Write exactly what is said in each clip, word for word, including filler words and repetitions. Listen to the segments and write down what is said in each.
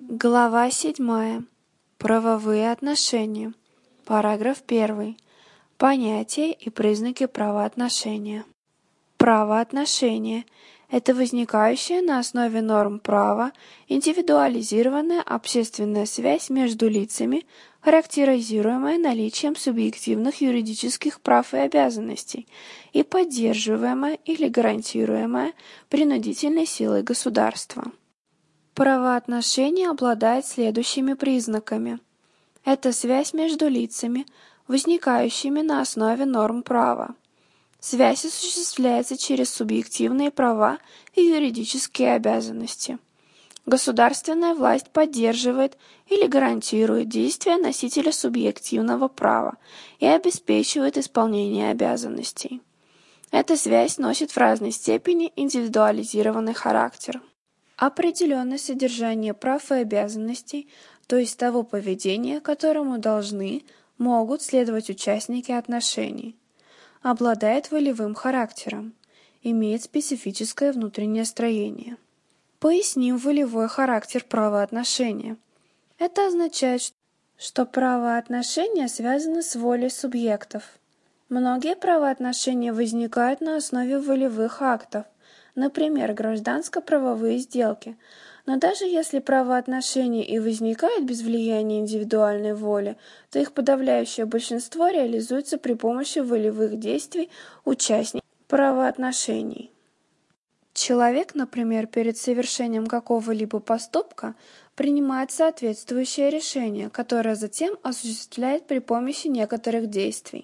Глава седьмая. Правовые отношения. Параграф первый. Понятия и признаки правоотношения. Правоотношения – это возникающая на основе норм права индивидуализированная общественная связь между лицами, характеризуемая наличием субъективных юридических прав и обязанностей и поддерживаемая или гарантируемая принудительной силой государства. Правоотношение обладает следующими признаками. Это связь между лицами, возникающими на основе норм права. Связь осуществляется через субъективные права и юридические обязанности. Государственная власть поддерживает или гарантирует действия носителя субъективного права и обеспечивает исполнение обязанностей. Эта связь носит в разной степени индивидуализированный характер. Определенное содержание прав и обязанностей, то есть того поведения, которому должны, могут следовать участники отношений. Обладает волевым характером, имеет специфическое внутреннее строение. Поясним волевой характер правоотношения. Это означает, что правоотношения связаны с волей субъектов. Многие правоотношения возникают на основе волевых актов, например, гражданско-правовые сделки. Но даже если правоотношения и возникают без влияния индивидуальной воли, то их подавляющее большинство реализуется при помощи волевых действий участников правоотношений. Человек, например, перед совершением какого-либо поступка принимает соответствующее решение, которое затем осуществляет при помощи некоторых действий.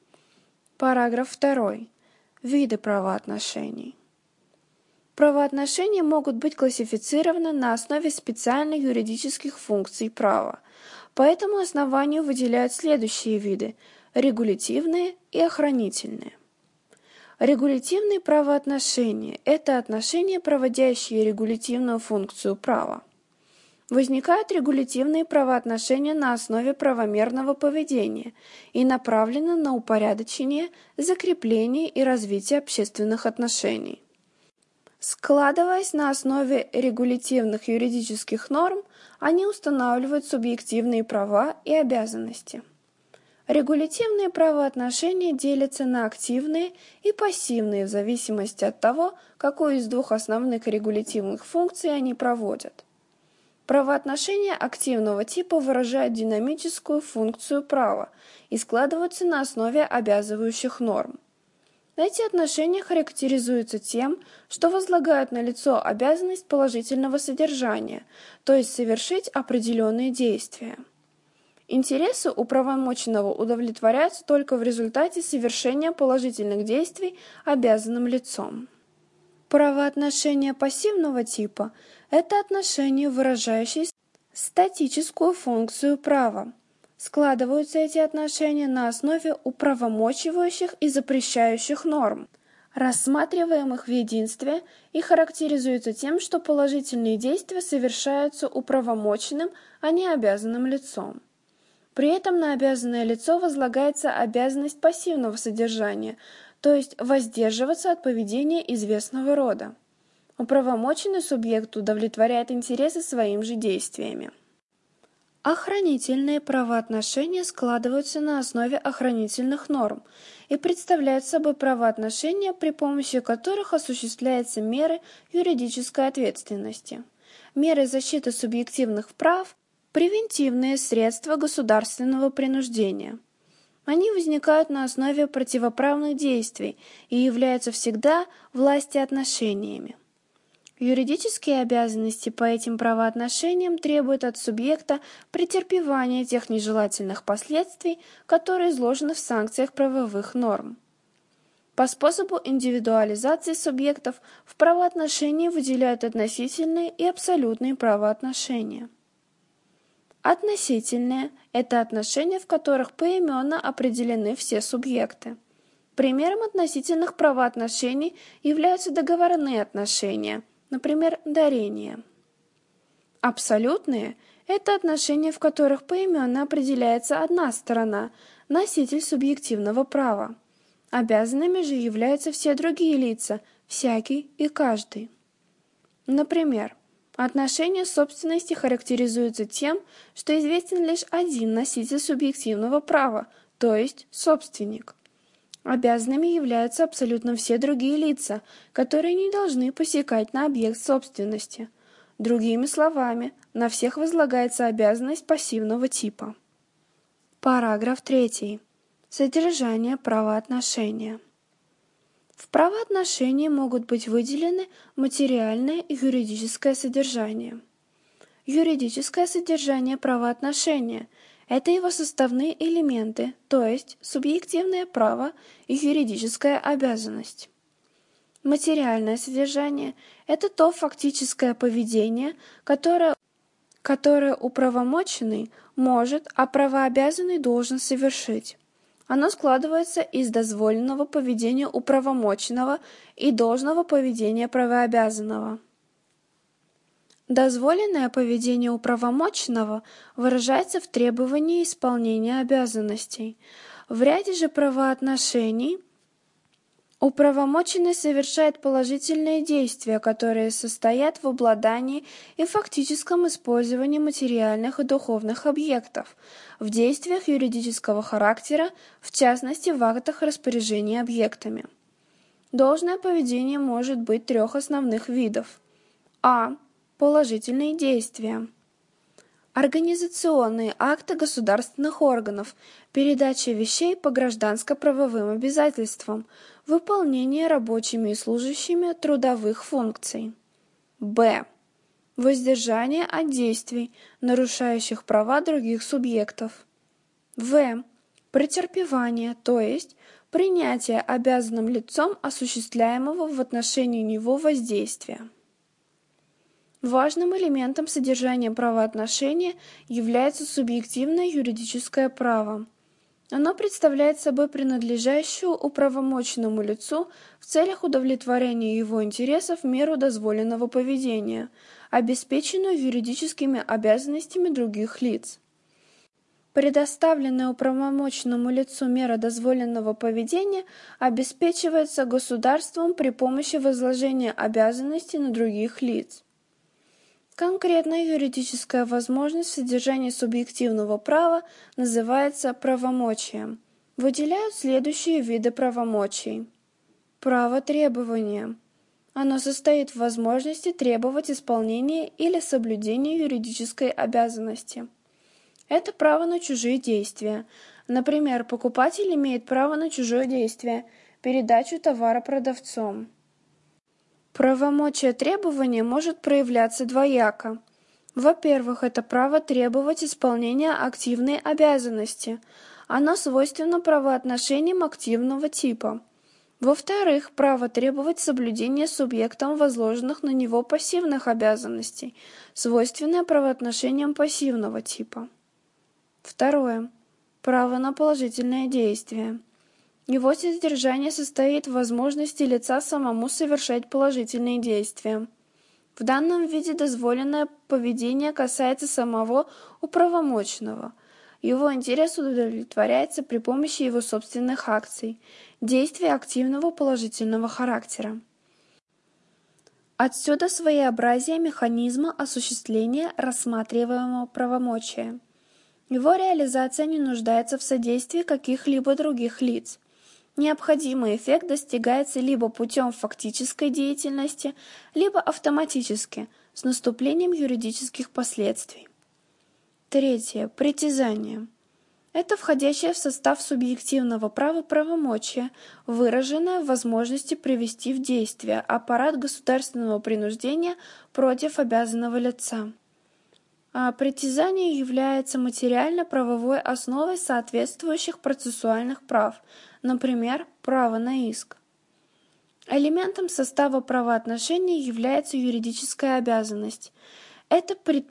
Параграф второй. Виды правоотношений. Правоотношения могут быть классифицированы на основе специальных юридических функций права. По этому основанию выделяют следующие виды – регулятивные и охранительные. Регулятивные правоотношения – это отношения, проводящие регулятивную функцию права. Возникают регулятивные правоотношения на основе правомерного поведения и направлены на упорядочение, закрепление и развитие общественных отношений. Складываясь на основе регулятивных юридических норм, они устанавливают субъективные права и обязанности. Регулятивные правоотношения делятся на активные и пассивные в зависимости от того, какую из двух основных регулятивных функций они проводят. Правоотношения активного типа выражают динамическую функцию права и складываются на основе обязывающих норм. Эти отношения характеризуются тем, что возлагают на лицо обязанность положительного содержания, то есть совершить определенные действия. Интересы управомоченного удовлетворяются только в результате совершения положительных действий обязанным лицом. Правоотношения пассивного типа – это отношения, выражающие статическую функцию права. Складываются эти отношения на основе управомочивающих и запрещающих норм, рассматриваемых в единстве, и характеризуются тем, что положительные действия совершаются управомоченным, а не обязанным лицом. При этом на обязанное лицо возлагается обязанность пассивного содержания, то есть воздерживаться от поведения известного рода. Управомоченный субъект удовлетворяет интересы своими же действиями. Охранительные правоотношения складываются на основе охранительных норм и представляют собой правоотношения, при помощи которых осуществляются меры юридической ответственности, меры защиты субъективных прав, превентивные средства государственного принуждения. Они возникают на основе противоправных действий и являются всегда властеотношениями. Юридические обязанности по этим правоотношениям требуют от субъекта претерпевания тех нежелательных последствий, которые изложены в санкциях правовых норм. По способу индивидуализации субъектов в правоотношении выделяют относительные и абсолютные правоотношения. Относительные – это отношения, в которых поименно определены все субъекты. Примером относительных правоотношений являются договорные отношения, например, дарение. Абсолютные – это отношения, в которых поименно определяется одна сторона, носитель субъективного права. Обязанными же являются все другие лица, всякий и каждый. Например, Отношение собственности характеризуется тем, что известен лишь один носитель субъективного права, то есть собственник. Обязанными являются абсолютно все другие лица, которые не должны посягать на объект собственности. Другими словами, на всех возлагается обязанность пассивного типа. Параграф третий. Содержание правоотношения. В правоотношении могут быть выделены материальное и юридическое содержание. Юридическое содержание правоотношения – это его составные элементы, то есть субъективное право и юридическая обязанность. Материальное содержание – это то фактическое поведение, которое, которое управомоченный может, а правообязанный должен совершить. Оно складывается из дозволенного поведения управомоченного и должного поведения правообязанного. Дозволенное поведение управомоченного выражается в требовании исполнения обязанностей. В ряде же правоотношений управомоченный совершает положительные действия, которые состоят в обладании и фактическом использовании материальных и духовных объектов, в действиях юридического характера, в частности в актах распоряжения объектами. Должное поведение может быть трех основных видов. А. Положительные действия. Организационные акты государственных органов, передача вещей по гражданско-правовым обязательствам, выполнение рабочими и служащими трудовых функций. Б. Воздержание от действий, нарушающих права других субъектов. В. Претерпевание, то есть принятие обязанным лицом осуществляемого в отношении него воздействия. Важным элементом содержания правоотношения является субъективное юридическое право. Оно представляет собой принадлежащую управомоченному лицу в целях удовлетворения его интересов в меру дозволенного поведения, обеспеченную юридическими обязанностями других лиц. Предоставленная управомоченному лицу мера дозволенного поведения обеспечивается государством при помощи возложения обязанностей на других лиц. Конкретная юридическая возможность в содержании субъективного права называется правомочием. Выделяют следующие виды правомочий. Право требования. Оно состоит в возможности требовать исполнения или соблюдения юридической обязанности. Это право на чужие действия. Например, покупатель имеет право на чужое действие, передачу товара продавцом. Правомочие требования может проявляться двояко. Во-первых, это право требовать исполнения активной обязанности. Оно свойственно правоотношениям активного типа. Во-вторых, право требовать соблюдения субъектом возложенных на него пассивных обязанностей, свойственное правоотношениям пассивного типа. Второе. Право на положительное действие. Его содержание состоит в возможности лица самому совершать положительные действия. В данном виде дозволенное поведение касается самого управомоченного. Его интерес удовлетворяется при помощи его собственных акций, действий активного положительного характера. Отсюда своеобразие механизма осуществления рассматриваемого правомочия. Его реализация не нуждается в содействии каких-либо других лиц. Необходимый эффект достигается либо путем фактической деятельности, либо автоматически, с наступлением юридических последствий. Третье. Притязание. Это входящее в состав субъективного права правомочия, выраженное в возможности привести в действие аппарат государственного принуждения против обязанного лица. А притязание является материально-правовой основой соответствующих процессуальных прав, например, право на иск. Элементом состава правоотношений является юридическая обязанность. Это